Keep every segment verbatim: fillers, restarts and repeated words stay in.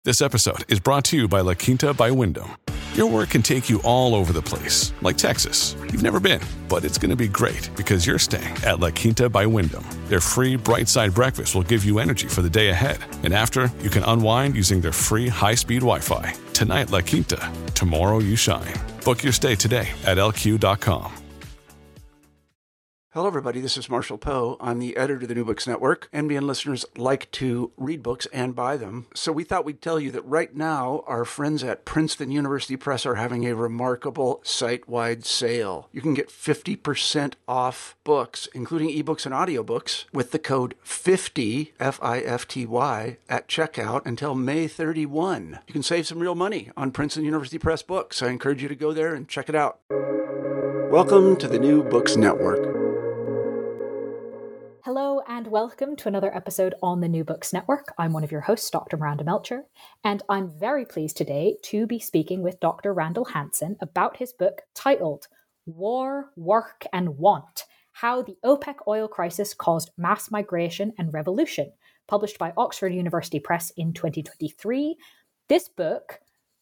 This episode is brought to you by La Quinta by Wyndham. Your work can take you all over the place, like Texas. You've never been, but it's going to be great because you're staying at La Quinta by Wyndham. Their free Bright Side breakfast will give you energy for the day ahead. And after, you can unwind using their free high-speed Wi-Fi. Tonight, La Quinta. Tomorrow, you shine. Book your stay today at L Q dot com. Hello, everybody. This is Marshall Poe. I'm the editor of the New Books Network. N B N listeners like to read books and buy them. So we thought we'd tell you that right now, our friends at Princeton University Press are having a remarkable site-wide sale. You can get fifty percent off books, including ebooks and audiobooks, with the code fifty, F I F T Y, at checkout until May thirty-first. You can save some real money on Princeton University Press books. I encourage you to go there and check it out. Welcome to the New Books Network. Hello and welcome to another episode on the New Books Network. I'm one of your hosts, Doctor Miranda Melcher, and I'm very pleased today to be speaking with Doctor Randall Hansen about his book titled War, Work and Want: How the OPEC Oil Crisis Caused Mass Migration and Revolution, published by Oxford University Press in twenty twenty-three. This book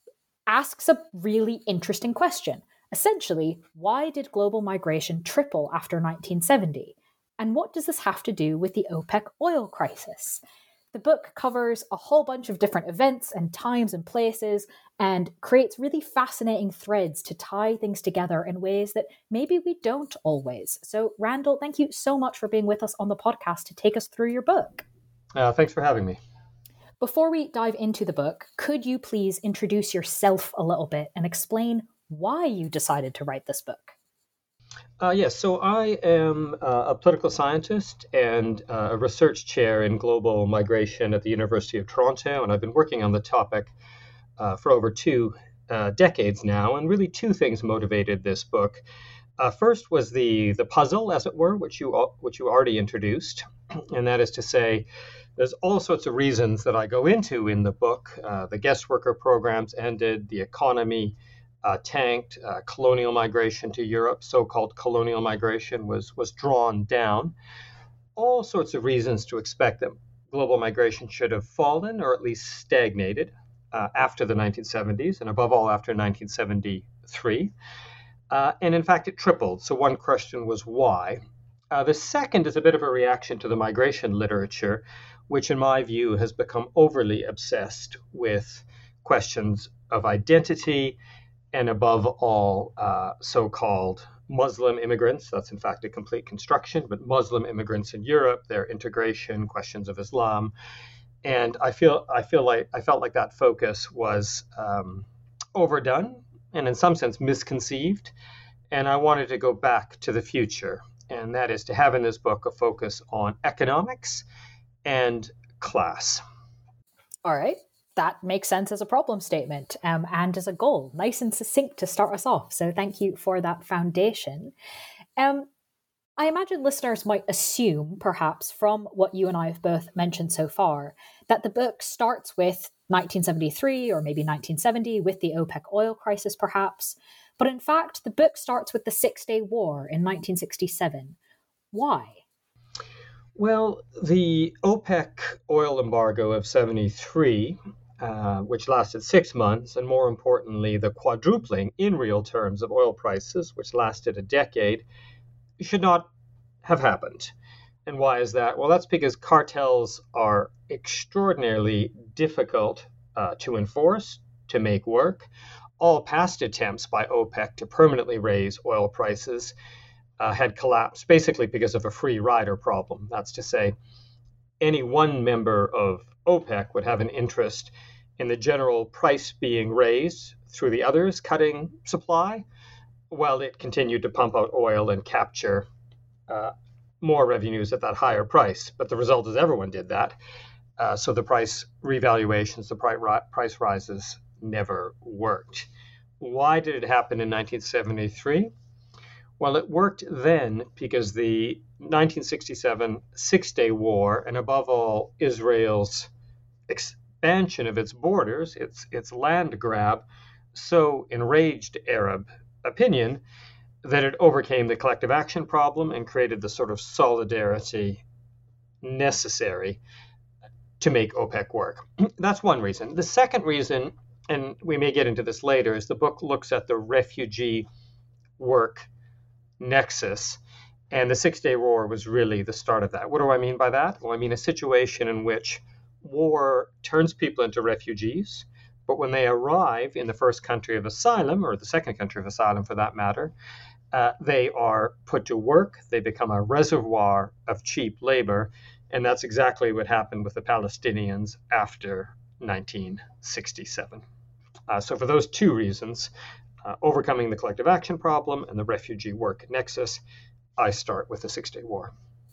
asks a really interesting question. Essentially, why did global migration triple after nineteen seventy? And what does this have to do with the OPEC oil crisis? The book covers a whole bunch of different events and times and places and creates really fascinating threads to tie things together in ways that maybe we don't always. So, Randall, thank you so much for being with us on the podcast to take us through your book. Uh, thanks for having me. Before we dive into the book, could you please introduce yourself a little bit and explain why you decided to write this book? Uh, yes, so I am uh, a political scientist and uh, a research chair in global migration at the University of Toronto, and I've been working on the topic uh, for over two uh, decades now, and really two things motivated this book. Uh, first was the the puzzle, as it were, which you which you already introduced, and that is to say, there's all sorts of reasons that I go into in the book. Uh, the guest worker programs ended, the economy Uh, tanked, uh, colonial migration to Europe, so-called colonial migration, was was drawn down. All sorts of reasons to expect that global migration should have fallen or at least stagnated uh, after the nineteen seventies, and above all after nineteen seventy-three. Uh, and in fact, it tripled. So one question was why. Uh, the second is a bit of a reaction to the migration literature, which in my view has become overly obsessed with questions of identity, and above all, uh, so-called Muslim immigrants. That's in fact a complete construction, but Muslim immigrants in Europe, their integration, questions of Islam. And I feel I feel like I felt like that focus was um, overdone and in some sense misconceived. And I wanted to go back to the future. And that is to have in this book a focus on economics and class. All right. That makes sense as a problem statement um, and as a goal. Nice and succinct to start us off. So thank you for that foundation. Um, I imagine listeners might assume, perhaps, from what you and I have both mentioned so far, that the book starts with nineteen seventy-three or maybe nineteen seventy with the OPEC oil crisis, perhaps. But in fact, the book starts with the Six-Day War in nineteen sixty-seven. Why? Well, the OPEC oil embargo of seventy-three, Uh, which lasted six months, and more importantly, the quadrupling in real terms of oil prices, which lasted a decade, should not have happened. And why is that? Well, that's because cartels are extraordinarily difficult uh, to enforce, to make work. All past attempts by OPEC to permanently raise oil prices uh, had collapsed, basically because of a free rider problem. That's to say, any one member of OPEC would have an interest in the general price being raised through the others cutting supply, while it continued to pump out oil and capture uh, more revenues at that higher price. But the result is everyone did that. Uh, so the price revaluations, the price rises never worked. Why did it happen in nineteen seventy-three? Well, it worked then because the nineteen sixty-seven Six-Day War, and above all, Israel's expansion of its borders, its its land grab, so enraged Arab opinion that it overcame the collective action problem and created the sort of solidarity necessary to make OPEC work. That's one reason. The second reason, and we may get into this later, is the book looks at the refugee work nexus. And the Six-Day War was really the start of that. What do I mean by that? Well, I mean a situation in which war turns people into refugees, but when they arrive in the first country of asylum, or the second country of asylum for that matter, uh, they are put to work. They become a reservoir of cheap labor. And that's exactly what happened with the Palestinians after nineteen sixty-seven. Uh, so for those two reasons, uh, overcoming the collective action problem and the refugee work nexus, I start with the Six-Day War.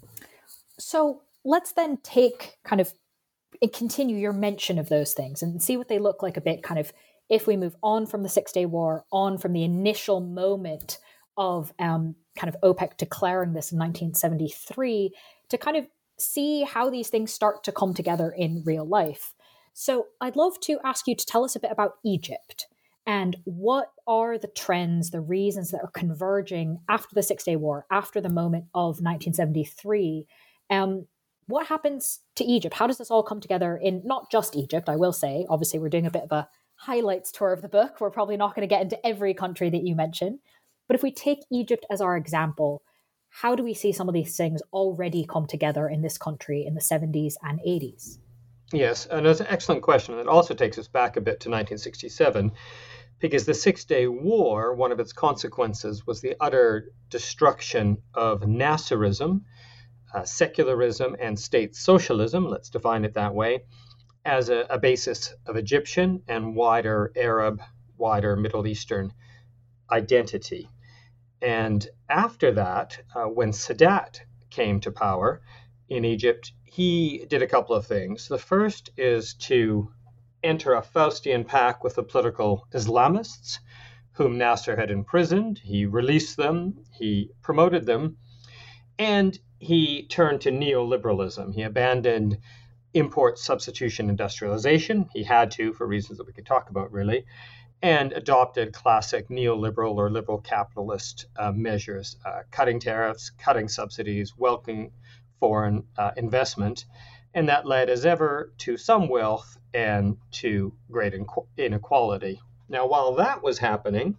So let's then take kind of and continue your mention of those things and see what they look like a bit kind of if we move on from the Six-Day War, on from the initial moment of um, kind of OPEC declaring this in nineteen seventy-three to kind of see how these things start to come together in real life. So I'd love to ask you to tell us a bit about Egypt and what are the trends, the reasons that are converging after the Six-Day War, after the moment of nineteen seventy-three. Um, what happens to Egypt? How does this all come together in not just Egypt, I will say. Obviously, we're doing a bit of a highlights tour of the book. We're probably not going to get into every country that you mention. But if we take Egypt as our example, how do we see some of these things already come together in this country in the seventies and eighties? Yes, and that's an excellent question. It also takes us back a bit to nineteen sixty-seven, because the Six-Day War, one of its consequences was the utter destruction of Nasserism, uh, secularism, and state socialism, let's define it that way, as a, a basis of Egyptian and wider Arab, wider Middle Eastern identity. And after that, uh, when Sadat came to power in Egypt, he did a couple of things. The first is to enter a Faustian pact with the political Islamists, whom Nasser had imprisoned. He released them, he promoted them, and he turned to neoliberalism. He abandoned import substitution industrialization. He had to, for reasons that we could talk about, really, and adopted classic neoliberal or liberal capitalist uh, measures, uh, cutting tariffs, cutting subsidies, welcoming foreign uh, investment. And that led, as ever, to some wealth and to great inequality. Now, while that was happening,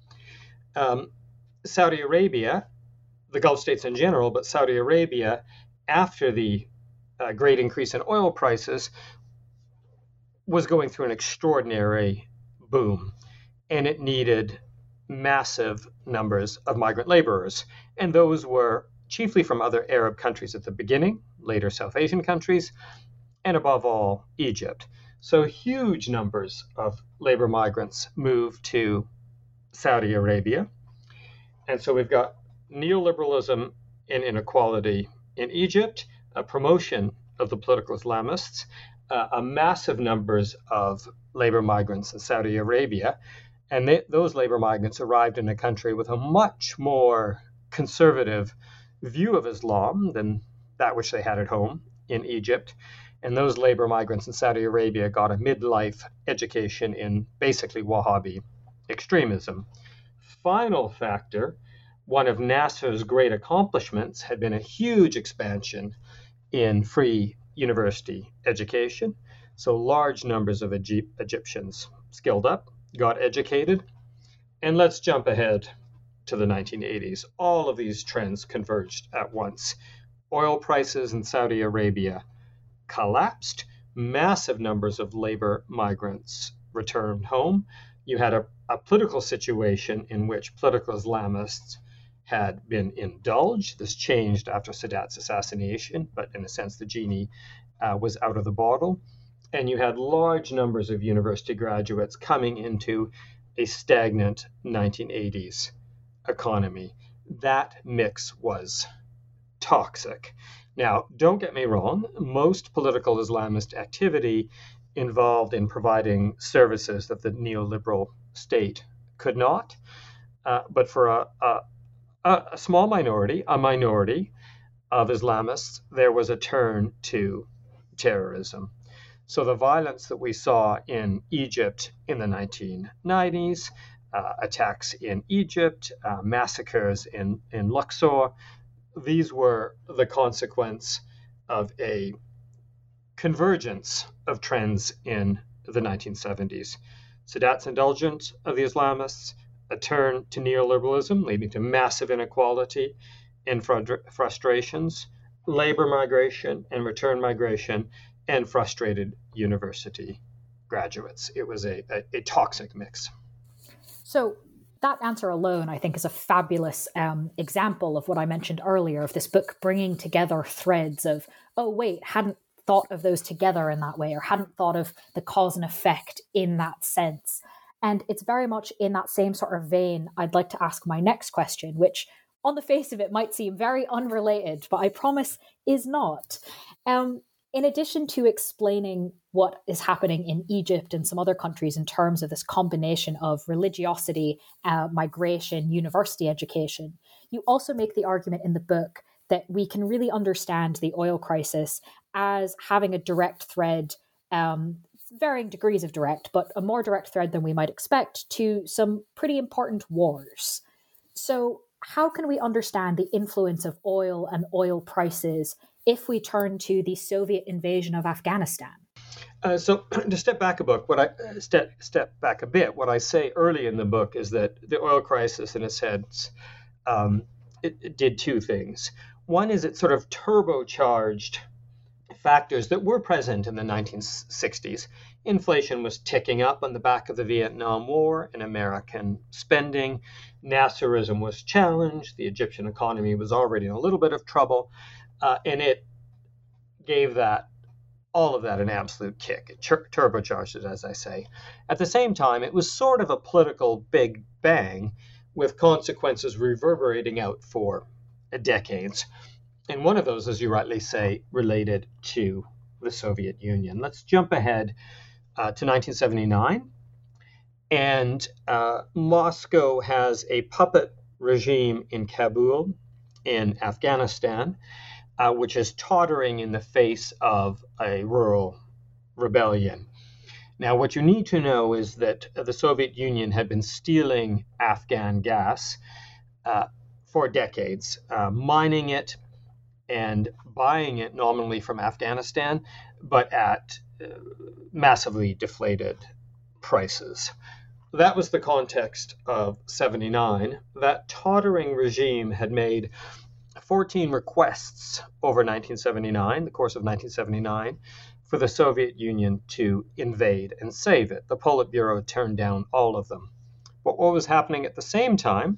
um, Saudi Arabia, the Gulf states in general, but Saudi Arabia, after the uh, great increase in oil prices, was going through an extraordinary boom, and it needed massive numbers of migrant laborers. And those were chiefly from other Arab countries at the beginning, later South Asian countries, and above all, Egypt. So huge numbers of labor migrants moved to Saudi Arabia. And so we've got neoliberalism and inequality in Egypt, a promotion of the political Islamists, uh, a massive numbers of labor migrants in Saudi Arabia. And they, those labor migrants arrived in a country with a much more conservative view of Islam than that which they had at home in Egypt. And those labor migrants in Saudi Arabia got a midlife education in basically Wahhabi extremism. Final factor, one of Nasser's great accomplishments had been a huge expansion in free university education. So large numbers of Egy- Egyptians skilled up, got educated. And let's jump ahead to the nineteen eighties. All of these trends converged at once. Oil prices in Saudi Arabia collapsed. Massive numbers of labor migrants returned home. You had a, a political situation in which political Islamists had been indulged. This changed after Sadat's assassination, but in a sense, the genie uh, was out of the bottle. And you had large numbers of university graduates coming into a stagnant nineteen eighties economy. That mix was toxic. Now, don't get me wrong, most political Islamist activity involved in providing services that the neoliberal state could not. Uh, but for a, a, a small minority, a minority of Islamists, there was a turn to terrorism. So the violence that we saw in Egypt in the nineteen nineties, uh, attacks in Egypt, uh, massacres in, in Luxor, these were the consequence of a convergence of trends in the nineteen seventies. Sadat's indulgence of the Islamists, a turn to neoliberalism, leading to massive inequality and frustrations, labor migration and return migration, and frustrated university graduates. It was a, a, a toxic mix. So that answer alone, I think, is a fabulous um, example of what I mentioned earlier, of this book bringing together threads of, oh, wait, hadn't thought of those together in that way, or hadn't thought of the cause and effect in that sense. And it's very much in that same sort of vein I'd like to ask my next question, which on the face of it might seem very unrelated, but I promise is not. Um, in addition to explaining what is happening in Egypt and some other countries in terms of this combination of religiosity, uh, migration, university education, you also make the argument in the book that we can really understand the oil crisis as having a direct thread, um, varying degrees of direct, but a more direct thread than we might expect, to some pretty important wars. So how can we understand the influence of oil and oil prices if we turn to the Soviet invasion of Afghanistan? Uh, so to step back a book, what I step step back a bit, what I say early in the book is that the oil crisis, in a sense, um, it, it did two things. One is it sort of turbocharged factors that were present in the nineteen sixties. Inflation was ticking up on the back of the Vietnam War and American spending. Nasserism was challenged. The Egyptian economy was already in a little bit of trouble. Uh, and it gave that, all of that, an absolute kick. It tur- turbocharged it, as I say. At the same time, it was sort of a political big bang with consequences reverberating out for decades. And one of those, as you rightly say, related to the Soviet Union. Let's jump ahead uh, to nineteen seventy-nine. And uh, Moscow has a puppet regime in Kabul, in Afghanistan, uh, which is tottering in the face of a rural rebellion. Now, what you need to know is that the Soviet Union had been stealing Afghan gas uh, for decades, uh, mining it and buying it nominally from Afghanistan, but at uh, massively deflated prices. That was the context of seventy-nine. That tottering regime had made fourteen requests over nineteen seventy-nine, the course of nineteen seventy-nine, for the Soviet Union to invade and save it. The Politburo turned down all of them. But what was happening at the same time?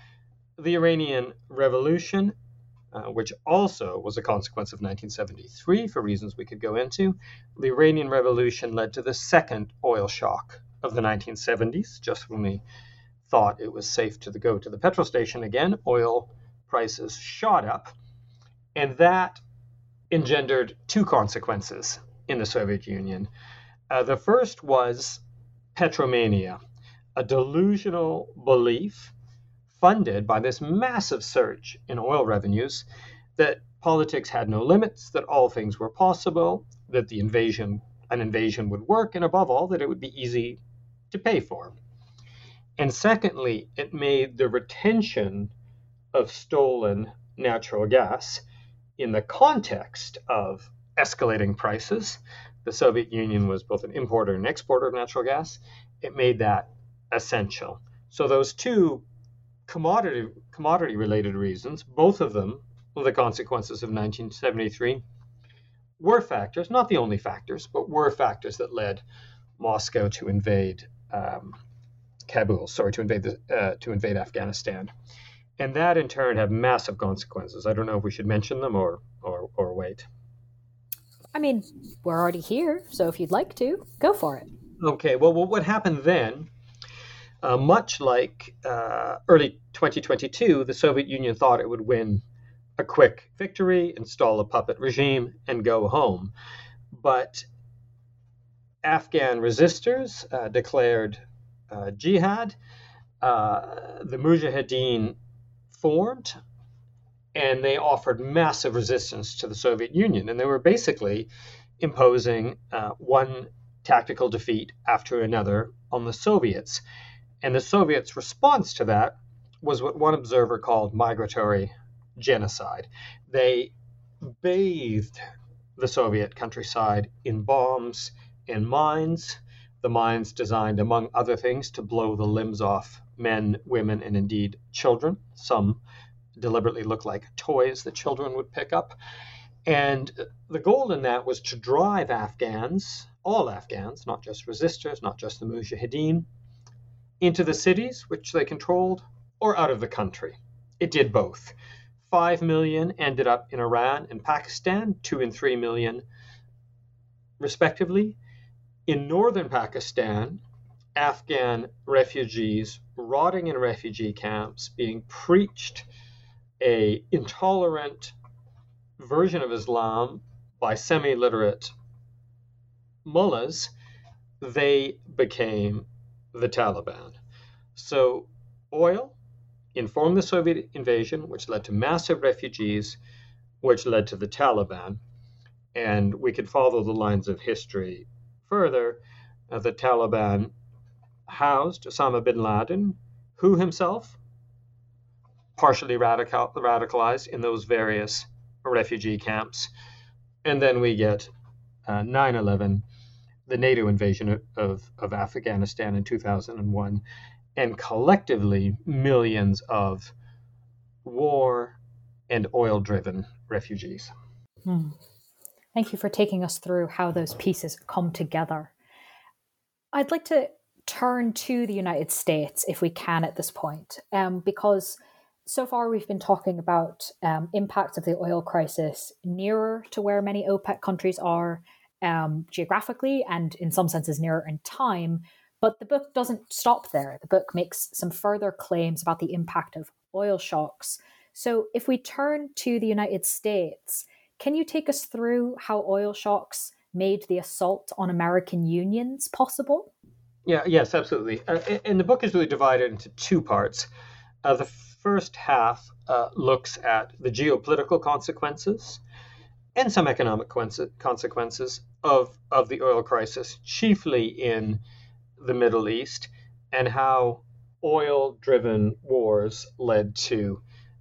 The Iranian Revolution, uh, which also was a consequence of nineteen seventy-three for reasons we could go into. The Iranian Revolution led to the second oil shock of the nineteen seventies. Just when we thought it was safe to go to the petrol station again, oil prices shot up, and that engendered two consequences in the Soviet Union. Uh, the first was petromania, a delusional belief funded by this massive surge in oil revenues that politics had no limits, that all things were possible, that the invasion, an invasion would work, and above all, that it would be easy to pay for. And secondly, it made the retention of stolen natural gas in the context of escalating prices. The Soviet Union was both an importer and exporter of natural gas. It made that essential. So those two commodity commodity related reasons, both of them the consequences of nineteen seventy-three, were factors, not the only factors, but were factors that led Moscow to invade um, Kabul, sorry, to invade the, uh, to invade Afghanistan. And that in turn had massive consequences. I don't know if we should mention them or or, or wait. I mean, we're already here, so if you'd like to, go for it. Okay, well, well what happened then, uh, much like uh, early twenty twenty-two, the Soviet Union thought it would win a quick victory, install a puppet regime, and go home. But Afghan resistors uh, declared uh, jihad. Uh, the Mujahideen formed, and they offered massive resistance to the Soviet Union. And they were basically imposing uh, one tactical defeat after another on the Soviets. And the Soviets' response to that was what one observer called migratory genocide. They bathed the Soviet countryside in bombs and mines. The mines designed, among other things, to blow the limbs off men, women, and indeed children. Some deliberately look like toys that children would pick up. And the goal in that was to drive Afghans, all Afghans, not just resistors, not just the Mujahideen, into the cities which they controlled or out of the country. It did both. Five million ended up in Iran and Pakistan, two and three million respectively. In northern Pakistan, Afghan refugees rotting in refugee camps, being preached a intolerant version of Islam by semi-literate mullahs, they became the Taliban. So oil informed the Soviet invasion, which led to massive refugees, which led to the Taliban. And we could follow the lines of history further. Uh, the Taliban housed Osama bin Laden, who himself partially radical, radicalized in those various refugee camps. And then we get uh, nine eleven, the NATO invasion of, of Afghanistan in two thousand one, and collectively millions of war and oil-driven refugees. Hmm. Thank you for taking us through how those pieces come together. I'd like to turn to the United States, if we can, at this point, um, because so far we've been talking about um, impacts of the oil crisis nearer to where many OPEC countries are um, geographically and in some senses nearer in time. But the book doesn't stop there. The book makes some further claims about the impact of oil shocks. So if we turn to the United States, can you take us through how oil shocks made the assault on American unions possible? Yeah, yes, absolutely. Uh, and the book is really divided into two parts. Uh, the first half uh, looks at the geopolitical consequences and some economic consequences of, of the oil crisis, chiefly in the Middle East, and how oil-driven wars led to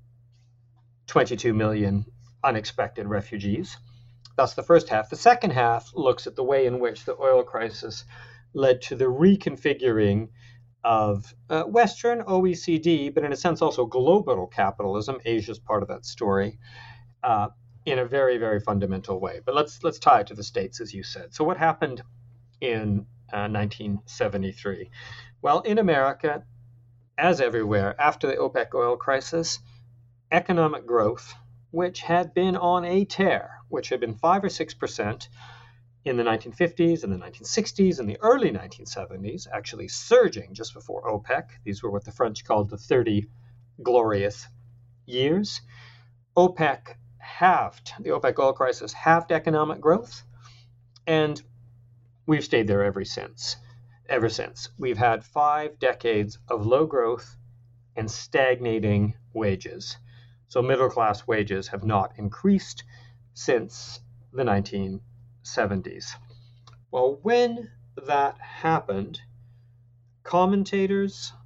twenty-two million unexpected refugees. That's the first half. The second half looks at the way in which the oil crisis led to the reconfiguring of uh, Western O E C D, but in a sense also global capitalism. Asia's part of that story, uh, in a very, very fundamental way. But let's let's tie it to the States, as you said. So what happened in uh, nineteen seventy-three? Well, in America, as everywhere, after the OPEC oil crisis, economic growth, which had been on a tear, which had been five or six percent in the nineteen fifties and the nineteen sixties and the early nineteen seventies, actually surging just before OPEC. These were what the French called the thirty glorious years. OPEC halved, the OPEC oil crisis halved economic growth, and we've stayed there ever since. Ever since. We've had five decades of low growth and stagnating wages. So middle-class wages have not increased since the nineteen seventies. Well, when that happened, commentators,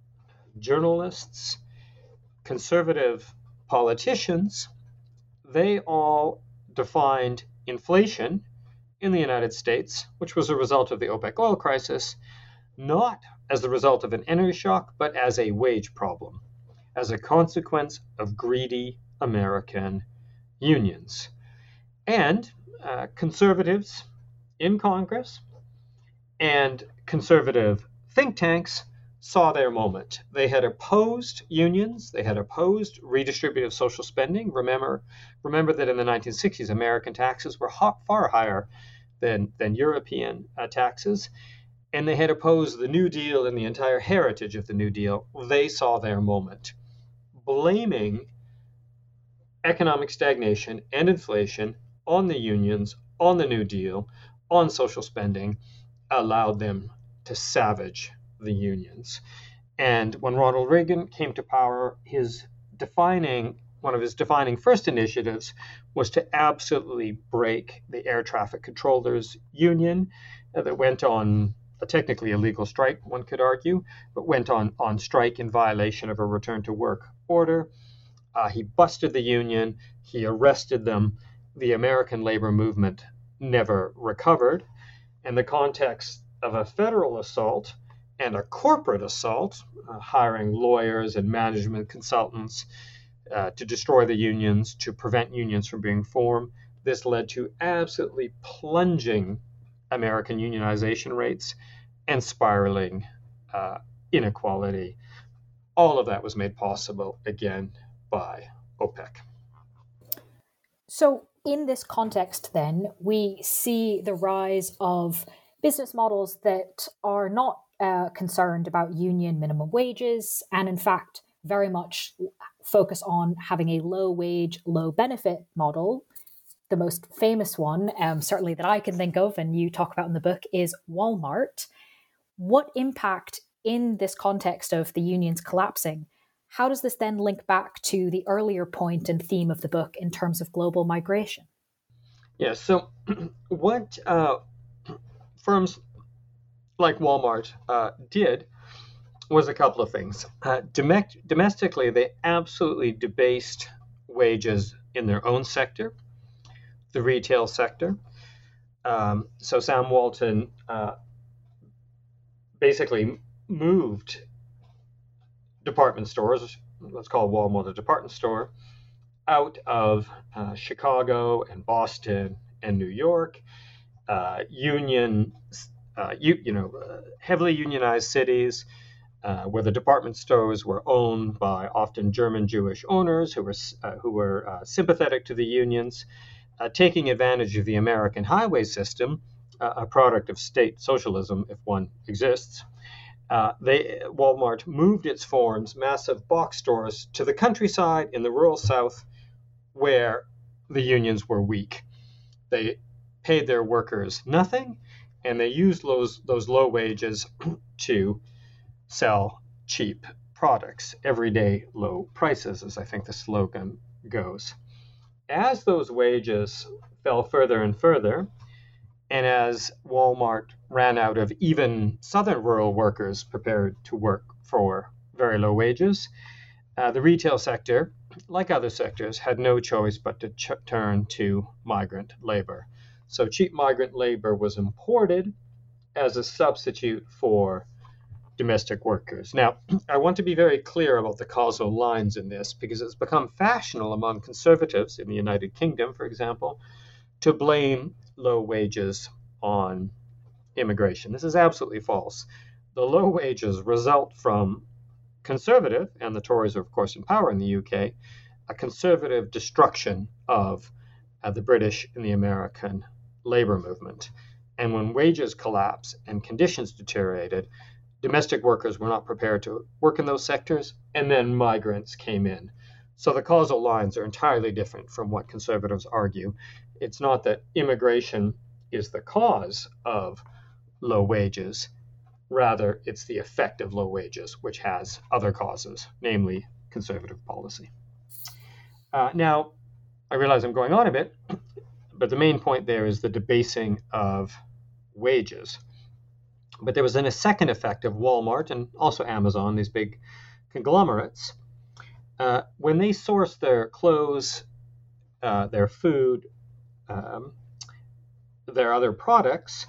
journalists, conservative politicians, they all defined inflation in the United States, which was a result of the OPEC oil crisis, not as the result of an energy shock, but as a wage problem, as a consequence of greedy American unions. And uh, conservatives in Congress and conservative think tanks saw their moment. They had opposed unions. They had opposed redistributive social spending. Remember, remember that in the nineteen sixties, American taxes were hot, far higher than, than European uh, taxes. And they had opposed the New Deal and the entire heritage of the New Deal. They saw their moment. Blaming economic stagnation and inflation on the unions, on the New Deal, on social spending, allowed them to savage the unions. And when Ronald Reagan came to power, his defining, one of his defining first initiatives was to absolutely break the air traffic controllers union uh, that went on a technically illegal strike, one could argue, but went on, on strike in violation of a return to work order. Uh, he busted the union. He arrested them. the American labor movement never recovered, and the context of a federal assault and a corporate assault, uh, hiring lawyers and management consultants uh, to destroy the unions, to prevent unions from being formed. This led to absolutely plunging American unionization rates and spiraling uh, inequality. All of that was made possible, again, by OPEC. So in this context, then, we see the rise of business models that are not uh, concerned about union minimum wages and, in fact, very much focus on having a low wage, low benefit model. The most famous one, um, certainly that I can think of, and you talk about in the book, is Walmart. What impact in this context of the unions collapsing, how does this then link back to the earlier point and theme of the book in terms of global migration? Yeah, so what uh, firms like Walmart uh, did was a couple of things. Uh, dom- domestically, they absolutely debased wages in their own sector, the retail sector. Um, so Sam Walton uh, basically moved department stores, let's call Walmart a department store, out of uh, Chicago and Boston and New York, uh, union, uh, you, you know, uh, heavily unionized cities uh, where the department stores were owned by often German Jewish owners who were uh, who were uh, sympathetic to the unions, uh, taking advantage of the American highway system, uh, a product of state socialism, if one exists. Uh, they Walmart moved its forms, massive box stores, to the countryside in the rural South, where the unions were weak. They paid their workers nothing, and they used those those low wages to sell cheap products, everyday low prices, as I think the slogan goes. As those wages fell further and further, and as Walmart ran out of even southern rural workers prepared to work for very low wages, uh, the retail sector, like other sectors, had no choice but to ch- turn to migrant labor. So cheap migrant labor was imported as a substitute for domestic workers. Now, I want to be very clear about the causal lines in this, because it's become fashionable among conservatives in the United Kingdom, for example, to blame low wages on immigration. This is absolutely false. The low wages result from conservative, and the Tories are, of course, in power in the U K, a conservative destruction of uh, the British and the American labor movement. And when wages collapsed and conditions deteriorated, domestic workers were not prepared to work in those sectors, and then migrants came in. So the causal lines are entirely different from what conservatives argue. It's not that immigration is the cause of low wages. Rather, it's the effect of low wages, which has other causes, namely conservative policy. Uh, now, I realize I'm going on a bit, but the main point there is the debasing of wages. But there was then a second effect of Walmart and also Amazon, these big conglomerates. Uh, when they source their clothes, uh, their food, um, their other products,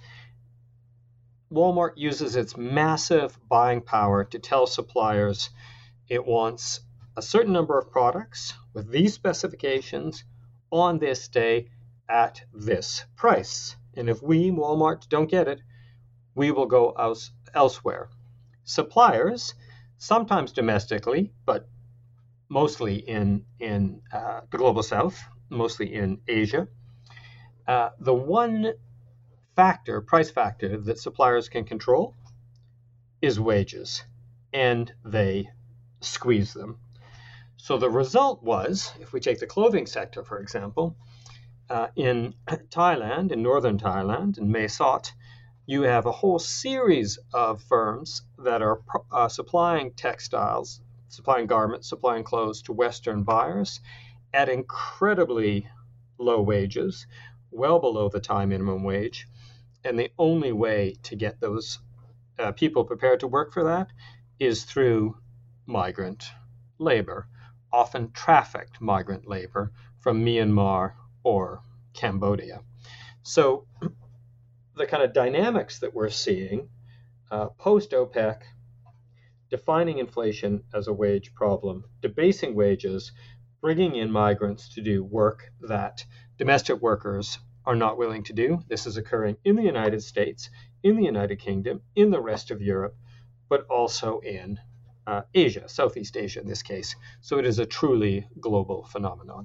Walmart uses its massive buying power to tell suppliers it wants a certain number of products with these specifications on this day at this price. And if we, Walmart, don't get it, we will go else, elsewhere. Suppliers, sometimes domestically, but mostly in, in uh, the global south, mostly in Asia, uh, the one factor, price factor that suppliers can control is wages, and they squeeze them. So the result was, if we take the clothing sector, for example, uh, in Thailand, in northern Thailand, in Mae Sot, you have a whole series of firms that are uh, supplying textiles, supplying garments, supplying clothes to Western buyers at incredibly low wages, well below the Thai minimum wage. And the only way to get those uh, people prepared to work for that is through migrant labor, often trafficked migrant labor from Myanmar or Cambodia. So the kind of dynamics that we're seeing uh, post-OPEC, defining inflation as a wage problem, debasing wages, bringing in migrants to do work that domestic workers are not willing to do. This is occurring in the United States, in the United Kingdom, in the rest of Europe, but also in uh, Asia, Southeast Asia in this case. So it is a truly global phenomenon.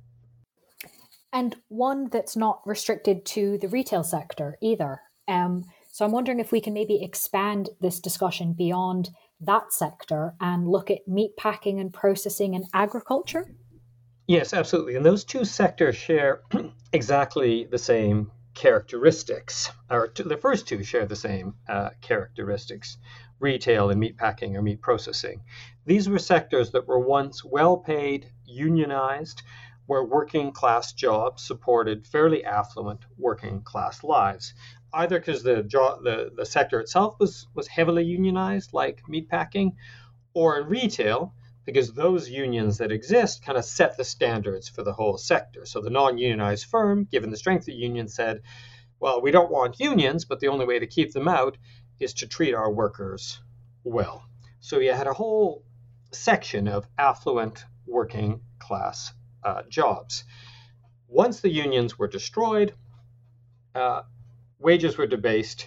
And one that's not restricted to the retail sector either. Um, so I'm wondering if we can maybe expand this discussion beyond that sector and look at meat packing and processing and agriculture? Yes, absolutely. And those two sectors share exactly the same characteristics, or t- the first two share the same uh, characteristics, retail and meat packing or meat processing. These were sectors that were once well-paid, unionized, where working class jobs supported fairly affluent working class lives, either because the, jo- the the sector itself was, was heavily unionized, like meatpacking, or in retail, because those unions that exist kind of set the standards for the whole sector. So the non-unionized firm, given the strength of the union, said, well, we don't want unions, but the only way to keep them out is to treat our workers well. So you had a whole section of affluent working class Uh, jobs. Once the unions were destroyed, uh, wages were debased,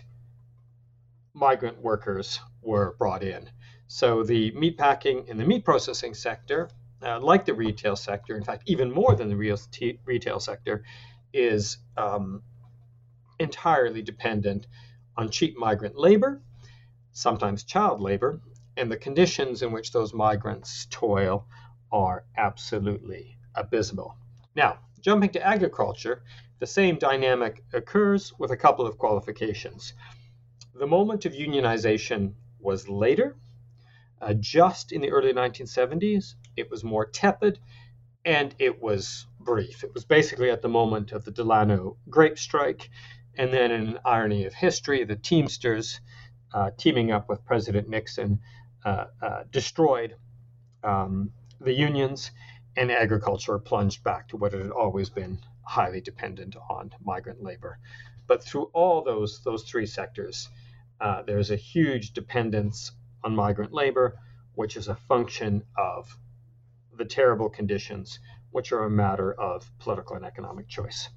migrant workers were brought in. So the meatpacking and the meat processing sector, uh, like the retail sector, in fact, even more than the real t- retail sector, is um, entirely dependent on cheap migrant labor, sometimes child labor, and the conditions in which those migrants toil are absolutely abysmal. Now, jumping to agriculture, the same dynamic occurs with a couple of qualifications. The moment of unionization was later. Uh, just in the early nineteen seventies, it was more tepid, and it was brief. It was basically at the moment of the Delano grape strike, and then in an irony of history, the Teamsters, uh, teaming up with President Nixon, uh, uh, destroyed um, the unions, and agriculture plunged back to what it had always been, highly dependent on migrant labor. But through all those those three sectors, uh, there's a huge dependence on migrant labor, which is a function of the terrible conditions, which are a matter of political and economic choice.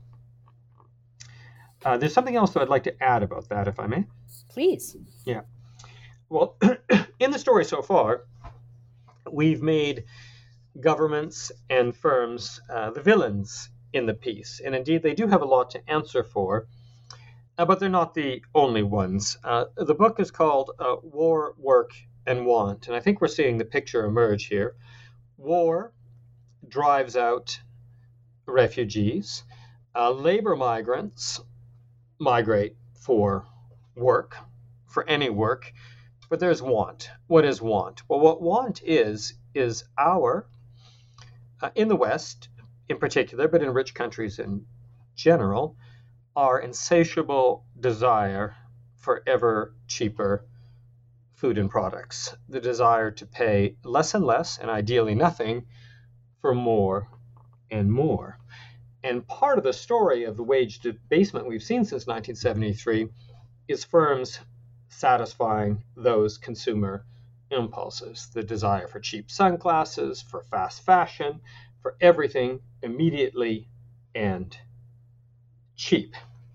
Uh, there's something else that I'd like to add about that, if I may. Please. Yeah. Well, in the story so far, we've made governments and firms uh, the villains in the piece. And indeed, they do have a lot to answer for, uh, but they're not the only ones. Uh, the book is called uh, War, Work, and Want. And I think we're seeing the picture emerge here. War drives out refugees. Uh, labor migrants migrate for work, for any work. But there's want. What is want? Well, what want is, is our Uh, in the West, in particular, but in rich countries in general, our insatiable desire for ever cheaper food and products, the desire to pay less and less, and ideally nothing, for more and more. And part of the story of the wage debasement we've seen since nineteen seventy-three is firms satisfying those consumer impulses, the desire for cheap sunglasses, for fast fashion, for everything immediately and cheap.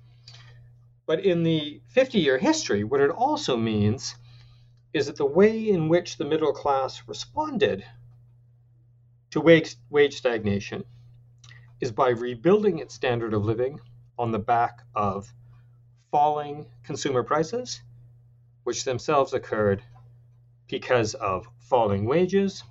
But in the fifty-year history, what it also means is that the way in which the middle class responded to wage, wage stagnation is by rebuilding its standard of living on the back of falling consumer prices, which themselves occurred because of falling wages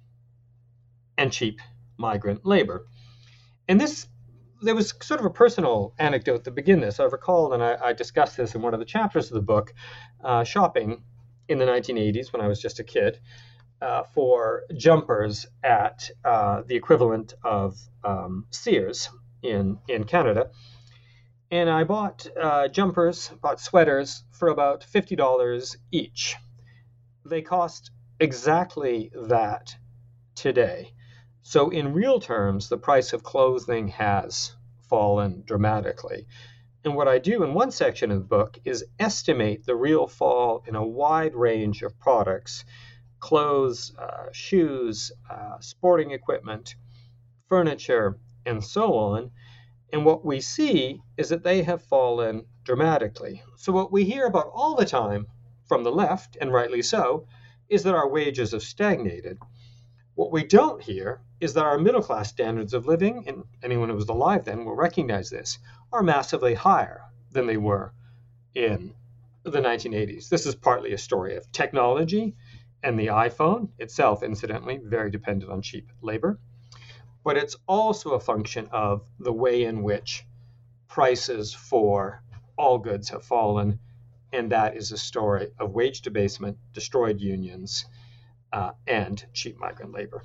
and cheap migrant labor. And this, there was sort of a personal anecdote to begin this. I recall, and I, I discussed this in one of the chapters of the book, uh, shopping in the nineteen eighties when I was just a kid uh, for jumpers at uh, the equivalent of um, Sears in, in Canada. And I bought uh, jumpers, bought sweaters for about fifty dollars each. They cost exactly that today. So in real terms, the price of clothing has fallen dramatically. And what I do in one section of the book is estimate the real fall in a wide range of products: clothes, uh, shoes, uh, sporting equipment, furniture, and so on. And what we see is that they have fallen dramatically. So what we hear about all the time from the left, and rightly so, is that our wages have stagnated. What we don't hear is that our middle class standards of living, and anyone who was alive then will recognize this, are massively higher than they were in the nineteen eighties. This is partly a story of technology and the iPhone itself, incidentally, very dependent on cheap labor. But it's also a function of the way in which prices for all goods have fallen, and that is a story of wage debasement, destroyed unions, uh, and cheap migrant labor.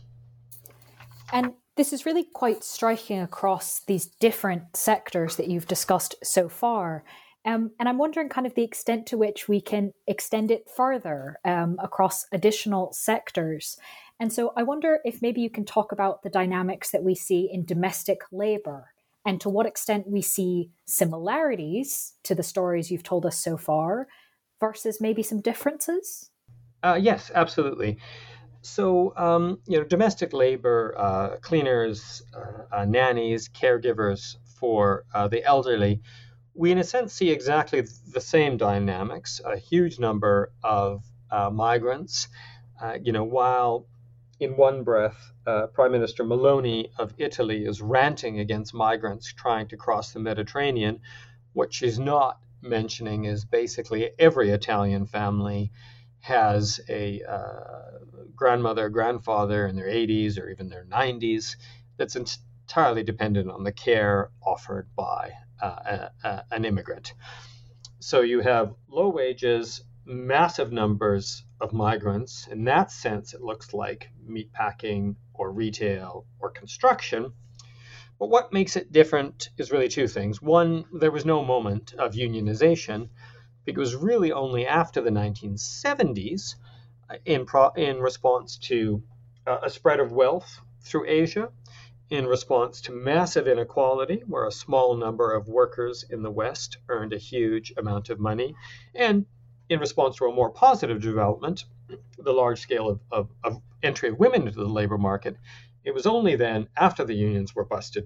And this is really quite striking across these different sectors that you've discussed so far. Um, and I'm wondering kind of the extent to which we can extend it further um, across additional sectors. And so I wonder if maybe you can talk about the dynamics that we see in domestic labor and to what extent we see similarities to the stories you've told us so far versus maybe some differences? Uh, yes, absolutely. So, um, you know, domestic labor, uh, cleaners, uh, uh, nannies, caregivers for uh, the elderly, we in a sense see exactly the same dynamics. A huge number of uh, migrants, uh, you know, while in one breath, uh, Prime Minister Meloni of Italy is ranting against migrants trying to cross the Mediterranean, what she's not mentioning is basically every Italian family has a uh, grandmother, grandfather in their eighties or even their nineties that's entirely dependent on the care offered by uh, a, a, an immigrant. So you have low wages, massive numbers of migrants. In that sense, it looks like meatpacking or retail or construction. But what makes it different is really two things. One, there was no moment of unionization, because really only after the nineteen seventies, in, pro- in response to uh, a spread of wealth through Asia, in response to massive inequality, where a small number of workers in the West earned a huge amount of money, and in response to a more positive development, the large scale of, of, of entry of women into the labor market, it was only then, after the unions were busted,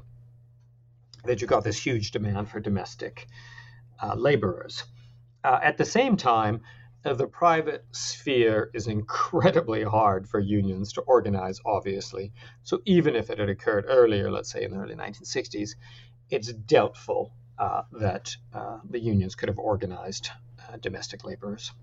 that you got this huge demand for domestic uh, laborers. Uh, at the same time, uh, the private sphere is incredibly hard for unions to organize, obviously. So even if it had occurred earlier, let's say in the early nineteen sixties, it's doubtful uh, that uh, the unions could have organized uh, domestic laborers.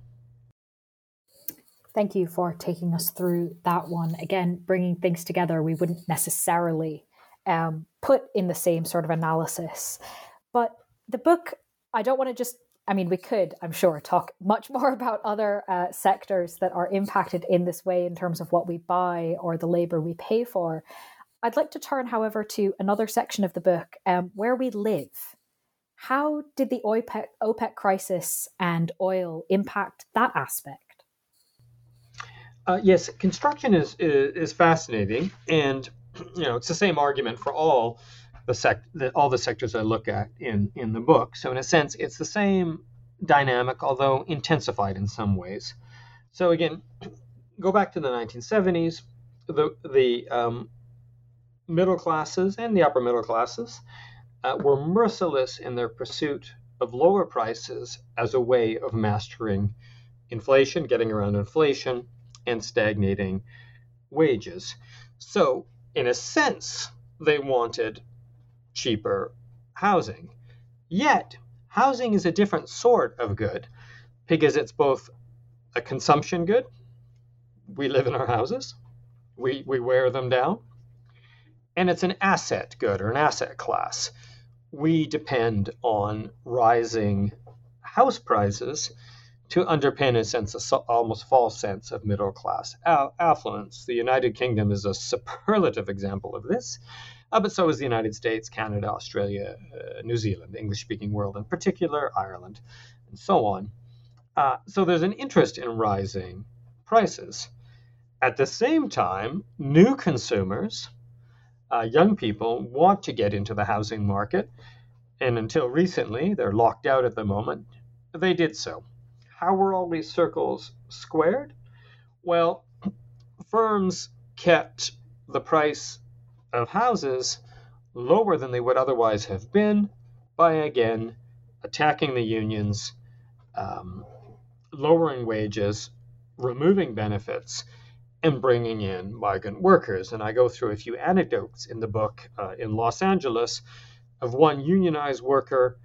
Thank you for taking us through that one. Again, bringing things together we wouldn't necessarily um, put in the same sort of analysis. But the book, I don't want to just I mean, we could, I'm sure, talk much more about other uh, sectors that are impacted in this way in terms of what we buy or the labor we pay for. I'd like to turn, however, to another section of the book, um, where we live. How did the OPEC, OPEC crisis and oil impact that aspect? Uh, yes, construction is, is is fascinating, and you know it's the same argument for all. The sect, the, all the sectors I look at in, in the book. So in a sense, it's the same dynamic, although intensified in some ways. So again, go back to the nineteen seventies, the, the um, middle classes and the upper middle classes uh, were merciless in their pursuit of lower prices as a way of mastering inflation, getting around inflation, and stagnating wages. So in a sense, they wanted cheaper housing. Yet, housing is a different sort of good because it's both a consumption good. We live in our houses. We, we wear them down. And it's an asset good or an asset class. We depend on rising house prices to underpin a sense of almost false sense of middle class affluence. The United Kingdom is a superlative example of this. Uh, but so is the United States, Canada, Australia, uh, New Zealand, the English-speaking world in particular, Ireland, and so on. Uh, so there's an interest in rising prices. At the same time, new consumers uh, young people want to get into the housing market, and until recently, they're locked out at the moment, they did so. How were all these circles squared? Well, firms kept the price of houses lower than they would otherwise have been by, again, attacking the unions, um, lowering wages, removing benefits, and bringing in migrant workers. And I go through a few anecdotes in the book uh, in Los Angeles of one unionized worker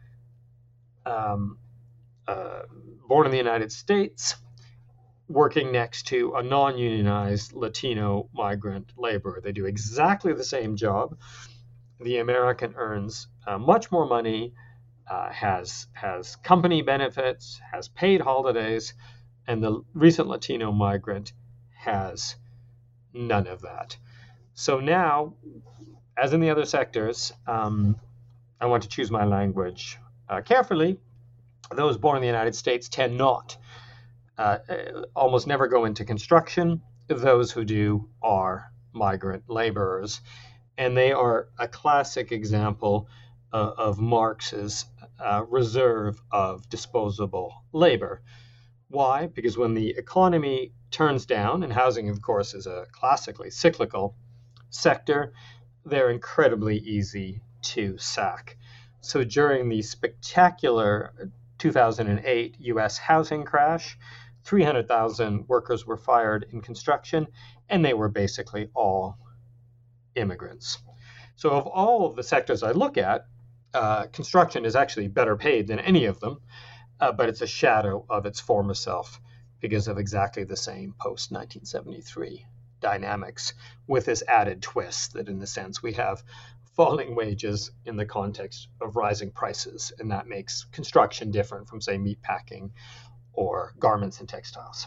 um, uh, born in the United States working next to a non-unionized Latino migrant laborer. They do exactly the same job. The American earns uh, much more money, uh, has has company benefits, has paid holidays, and the recent Latino migrant has none of that. So now, as in the other sectors, um, I want to choose my language uh, carefully. Those born in the United States tend not, uh, almost never go into construction. Those who do are migrant laborers. And they are a classic example uh, of Marx's uh, reserve of disposable labor. Why? Because when the economy turns down, and housing, of course, is a classically cyclical sector, they're incredibly easy to sack. So during the spectacular two thousand eight U S housing crash, three hundred thousand workers were fired in construction, and they were basically all immigrants. So of all of the sectors I look at, uh, construction is actually better paid than any of them, uh, but it's a shadow of its former self because of exactly the same post nineteen seventy-three dynamics, with this added twist that in a sense we have falling wages in the context of rising prices, and that makes construction different from, say, meatpacking or garments and textiles.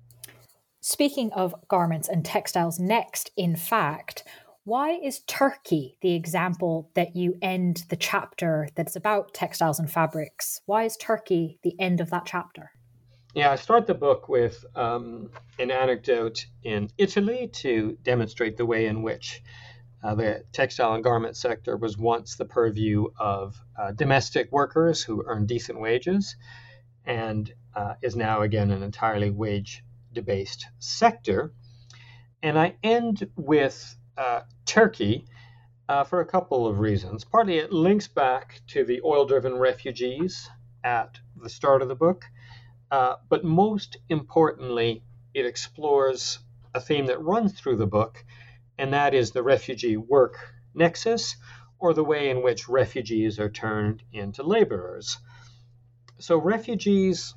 Speaking of garments and textiles next, in fact, why is Turkey the example that you end the chapter that's about textiles and fabrics? Why is Turkey the end of that chapter? Yeah, I start the book with um, an anecdote in Italy to demonstrate the way in which uh, the textile and garment sector was once the purview of uh, domestic workers who earn decent wages, and uh, is now again an entirely wage-debased sector. And I end with uh, Turkey uh, for a couple of reasons. Partly it links back to the oil-driven refugees at the start of the book, uh, but most importantly, it explores a theme that runs through the book, and that is the refugee work nexus, or the way in which refugees are turned into laborers. So refugees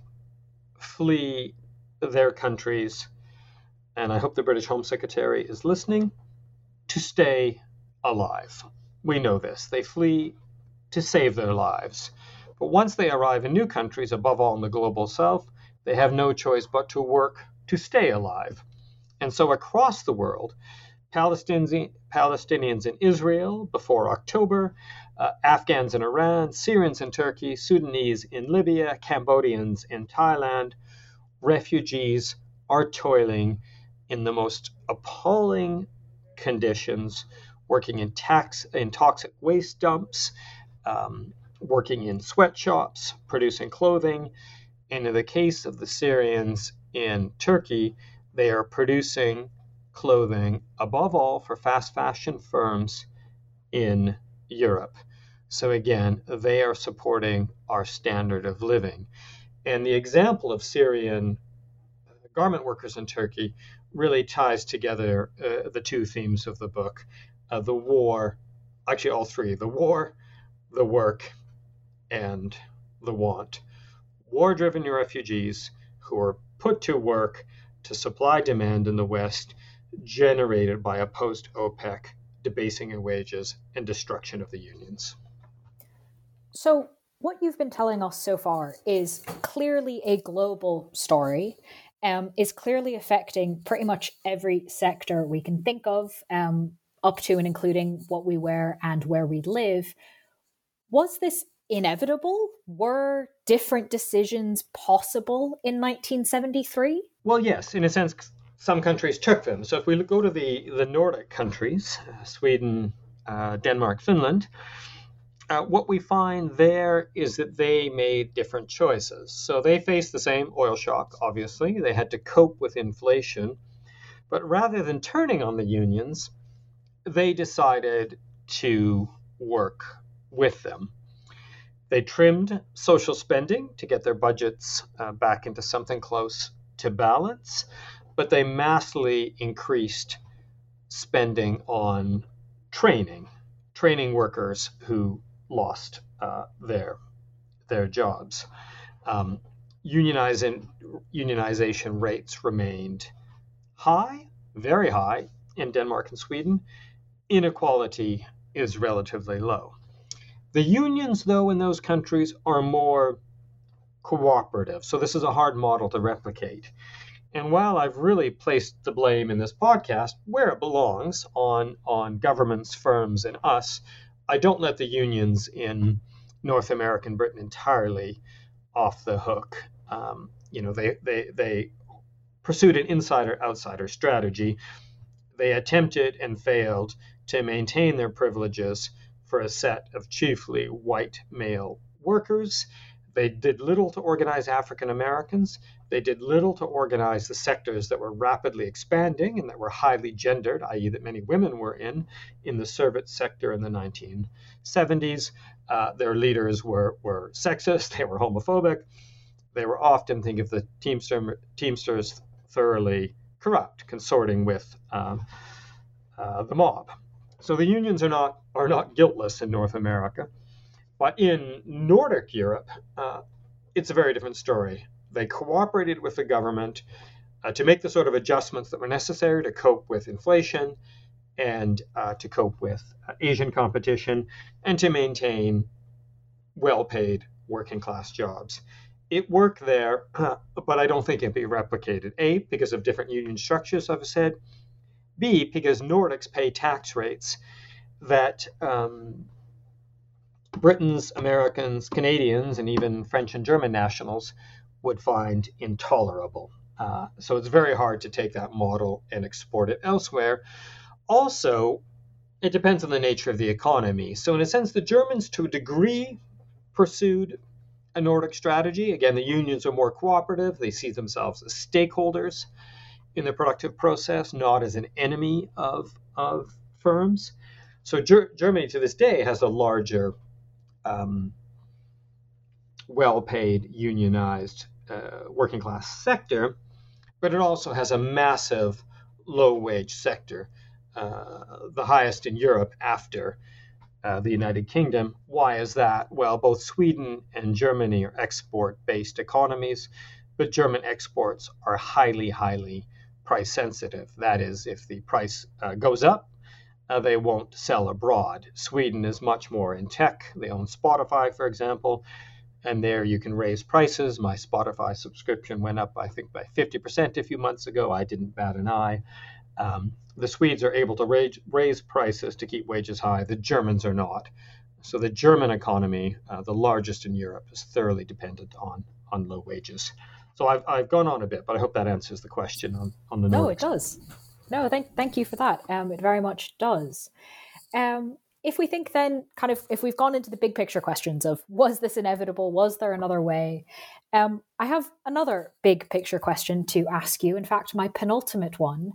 flee their countries, and I hope the British Home Secretary is listening, to stay alive. We know this. They flee to save their lives. But once they arrive in new countries, above all in the global south, they have no choice but to work to stay alive. And so across the world, Palestinians, Palestinians in Israel before October, uh, Afghans in Iran, Syrians in Turkey, Sudanese in Libya, Cambodians in Thailand, refugees are toiling in the most appalling conditions, working in, tax, in toxic waste dumps, um, working in sweatshops, producing clothing. And in the case of the Syrians in Turkey, they are producing clothing, above all, for fast fashion firms in Europe. So again, they are supporting our standard of living. And the example of Syrian garment workers in Turkey really ties together uh, the two themes of the book, uh, the war, actually all three, the war, the work, and the want. War-driven refugees who are put to work to supply demand in the West, generated by a post-OPEC debasing of wages and destruction of the unions. So what you've been telling us so far is clearly a global story, um, is clearly affecting pretty much every sector we can think of, um, up to and including what we wear and where we live. Was this inevitable? Were different decisions possible in nineteen seventy-three? Well, yes, in a sense, some countries took them. So if we go to the, the Nordic countries, uh, Sweden, uh, Denmark, Finland, uh, what we find there is that they made different choices. So they faced the same oil shock, obviously. They had to cope with inflation. But rather than turning on the unions, they decided to work with them. They trimmed social spending to get their budgets uh, back into something close to balance, but they massively increased spending on training, training workers who lost uh, their, their jobs. Um, unionizing, unionization rates remained high, very high in Denmark and Sweden. Inequality is relatively low. The unions, though, in those countries are more cooperative. So this is a hard model to replicate. And while I've really placed the blame in this podcast where it belongs on, on governments, firms, and us, I don't let the unions in North American Britain entirely off the hook. Um, you know, they, they, they pursued an insider-outsider strategy. They attempted and failed to maintain their privileges for a set of chiefly white male workers. They did little to organize African Americans. They did little to organize the sectors that were rapidly expanding and that were highly gendered, that is that many women were in, in the service sector in the nineteen seventies. Uh, their leaders were, were sexist, they were homophobic. They were often, think of the Teamster, Teamsters, thoroughly corrupt, consorting with um, uh, the mob. So the unions are not are not guiltless in North America. But in Nordic Europe, uh, it's a very different story. They cooperated with the government uh, to make the sort of adjustments that were necessary to cope with inflation and uh, to cope with uh, Asian competition and to maintain well-paid working-class jobs. It worked there, uh, but I don't think it can be replicated. A, because of different union structures, I've said. B, because Nordics pay tax rates that um, Britons, Americans, Canadians, and even French and German nationals would find intolerable. Uh, so it's very hard to take that model and export it elsewhere. Also, it depends on the nature of the economy. So in a sense, the Germans, to a degree, pursued a Nordic strategy. Again, the unions are more cooperative. They see themselves as stakeholders in the productive process, not as an enemy of, of firms. So Ger- Germany, to this day, has a larger Um, well-paid, unionized uh, working-class sector, but it also has a massive low-wage sector, uh, the highest in Europe after uh, the United Kingdom. Why is that? Well, both Sweden and Germany are export-based economies, but German exports are highly, highly price-sensitive. That is, if the price uh, goes up, Uh, they won't sell abroad. Sweden is much more in tech. They own Spotify, for example, and there you can raise prices. My Spotify subscription went up, I think, by fifty percent a few months ago. I didn't bat an eye. Um, the Swedes are able to raise, raise prices to keep wages high. The Germans are not. So the German economy, uh, the largest in Europe, is thoroughly dependent on, on low wages. So I've, I've gone on a bit, but I hope that answers the question on, on the Nordics. No, it does. No, thank thank you for that. Um, it very much does. Um, if we think then, kind of, if we've gone into the big picture questions of was this inevitable, was there another way? Um, I have another big picture question to ask you. In fact, my penultimate one.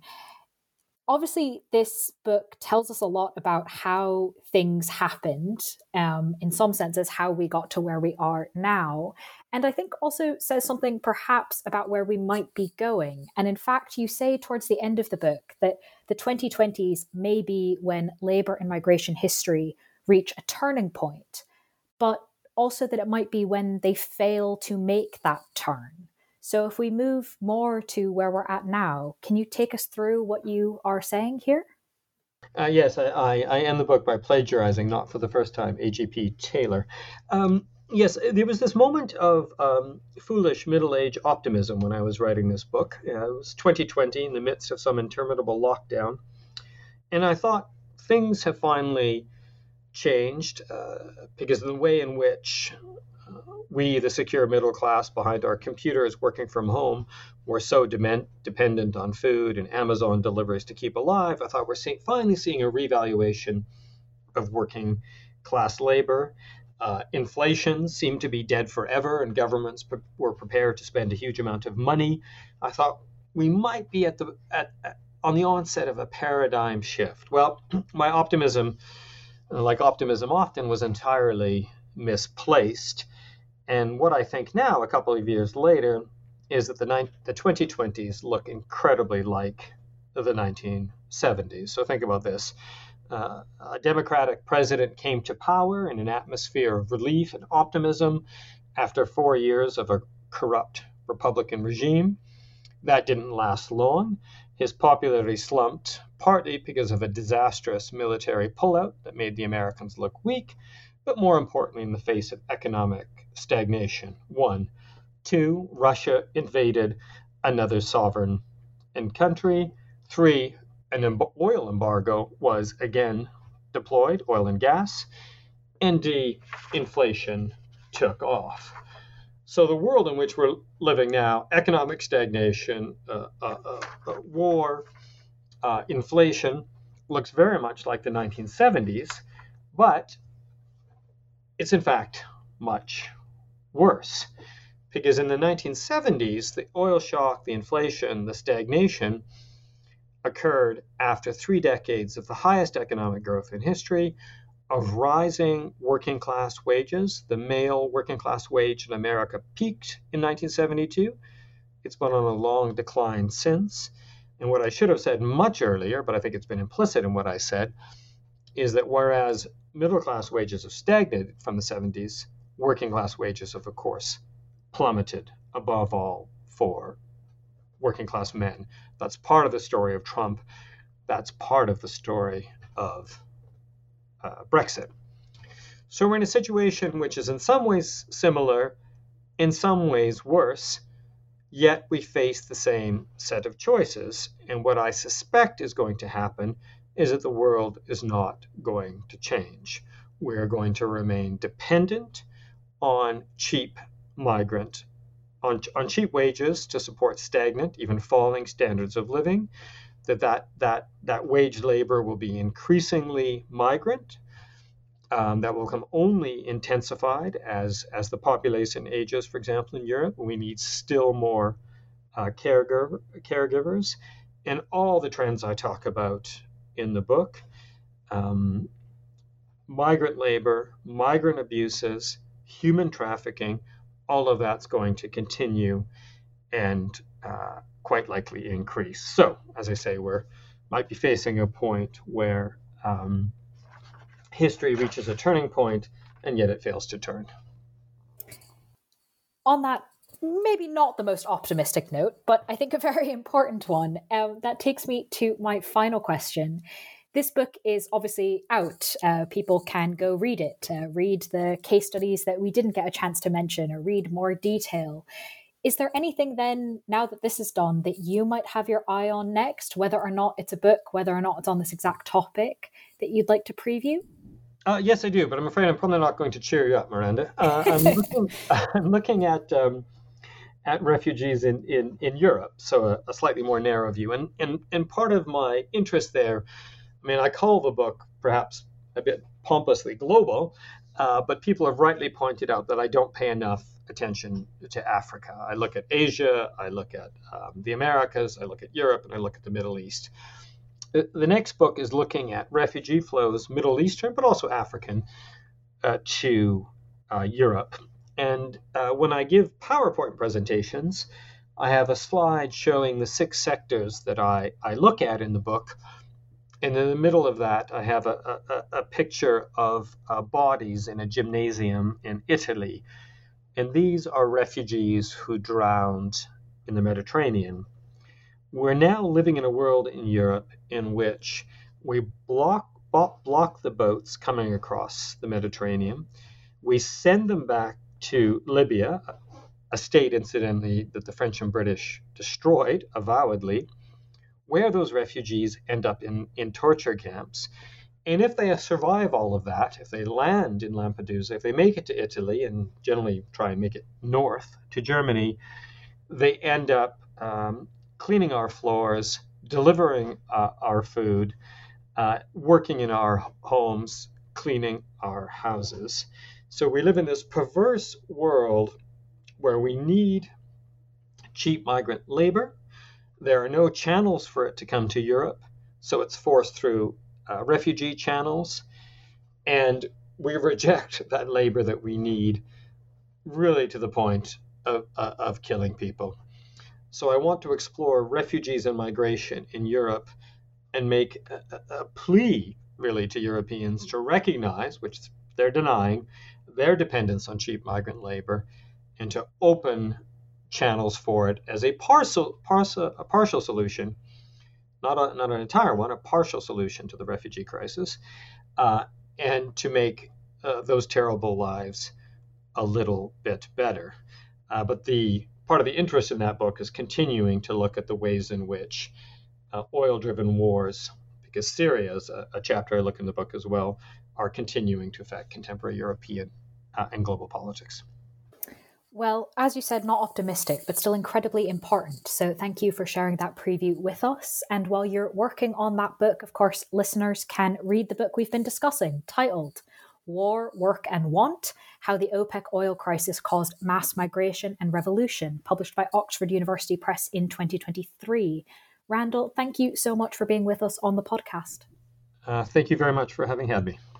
Obviously, this book tells us a lot about how things happened, um, in some senses, how we got to where we are now. And I think also says something perhaps about where we might be going. And in fact, you say towards the end of the book that the twenty twenties may be when labour and migration history reach a turning point, but also that it might be when they fail to make that turn. So if we move more to where we're at now, can you take us through what you are saying here? Uh, yes, I, I, I end the book by plagiarizing, not for the first time, A G P Taylor. Um, yes, there was this moment of um, foolish middle-age optimism when I was writing this book. Uh, it was twenty twenty, in the midst of some interminable lockdown. And I thought things have finally changed uh, because of the way in which we, the secure middle class behind our computers working from home, were so de- dependent on food and Amazon deliveries to keep alive. I thought we're see- finally seeing a revaluation of working class labor. Uh, inflation seemed to be dead forever, and governments pre- were prepared to spend a huge amount of money. I thought we might be at the at, at on the onset of a paradigm shift. Well, my optimism, like optimism often, was entirely misplaced. And what I think now, a couple of years later, is that the, ni- the twenty twenties look incredibly like the nineteen seventies. So think about this. Uh, a Democratic president came to power in an atmosphere of relief and optimism after four years of a corrupt Republican regime. That didn't last long. His popularity slumped, partly because of a disastrous military pullout that made the Americans look weak, but more importantly, in the face of economic stagnation. One. Two, Russia invaded another sovereign and country. Three, an em- oil embargo was again deployed, oil and gas. And D, inflation took off. So the world in which we're living now, economic stagnation, uh, uh, uh, uh, war, uh, inflation, looks very much like the nineteen seventies, but it's in fact much worse. Because in the nineteen seventies, the oil shock, the inflation, the stagnation occurred after three decades of the highest economic growth in history, of rising working class wages. The male working class wage in America peaked in nineteen seventy-two. It's been on a long decline since. And what I should have said much earlier, but I think it's been implicit in what I said, is that whereas middle class wages have stagnated from the seventies, working class wages have, of course, plummeted, above all for working class men. That's part of the story of Trump. That's part of the story of uh, Brexit. So we're in a situation which is in some ways similar, in some ways worse, yet we face the same set of choices. And what I suspect is going to happen is that the world is not going to change. We're going to remain dependent on cheap migrant, on, on cheap wages to support stagnant, even falling standards of living, that that, that, that wage labor will be increasingly migrant. Um, that will come only intensified as, as the population ages, for example, in Europe. We need still more uh, caregiver, caregivers. And all the trends I talk about in the book, um, migrant labor, migrant abuses, human trafficking, all of that's going to continue and uh, quite likely increase. So, as I say, we're might be facing a point where um, history reaches a turning point, and yet it fails to turn. On that, maybe not the most optimistic note, but I think a very important one, um, that takes me to my final question. This book is obviously out. Uh, people can go read it, uh, read the case studies that we didn't get a chance to mention, or read more detail. Is there anything then, now that this is done, that you might have your eye on next, whether or not it's a book, whether or not it's on this exact topic, that you'd like to preview? Uh, yes, I do, but I'm afraid I'm probably not going to cheer you up, Miranda. Uh, I'm, looking, I'm looking at um, at refugees in, in, in Europe, so a, a slightly more narrow view. And, and and part of my interest there, I mean, I call the book perhaps a bit pompously global, uh, but people have rightly pointed out that I don't pay enough attention to Africa. I look at Asia, I look at um, the Americas, I look at Europe, and I look at the Middle East. The next book is looking at refugee flows, Middle Eastern, but also African, uh, to uh, Europe. And uh, when I give PowerPoint presentations, I have a slide showing the six sectors that I, I look at in the book. And in the middle of that, I have a, a, a picture of uh, bodies in a gymnasium in Italy. And these are refugees who drowned in the Mediterranean. We're now living in a world in Europe in which we block, block the boats coming across the Mediterranean. We send them back to Libya, a state, incidentally, that the French and British destroyed avowedly, where those refugees end up in, in torture camps. And if they survive all of that, if they land in Lampedusa, if they make it to Italy, and generally try and make it north to Germany, they end up um, cleaning our floors, delivering uh, our food, uh, working in our homes, cleaning our houses. So we live in this perverse world where we need cheap migrant labor. There are no channels for it to come to Europe, so it's forced through uh, refugee channels, and we reject that labor that we need, really to the point of, uh, of killing people. So I want to explore refugees and migration in Europe and make a, a plea, really, to Europeans to recognize, which they're denying, their dependence on cheap migrant labor, and to open channels for it as a partial, partial, a partial solution, not, a, not an entire one, a partial solution to the refugee crisis, uh, and to make uh, those terrible lives a little bit better. Uh, but the part of the interest in that book is continuing to look at the ways in which uh, oil-driven wars, because Syria is a, a chapter I look in the book as well, are continuing to affect contemporary European uh, and global politics. Well, as you said, not optimistic, but still incredibly important. So thank you for sharing that preview with us. And while you're working on that book, of course, listeners can read the book we've been discussing, titled War, Work and Want, How the OPEC Oil Crisis Caused Mass Migration and Revolution, published by Oxford University Press in twenty twenty-three. Randall, thank you so much for being with us on the podcast. Uh, thank you very much for having had me.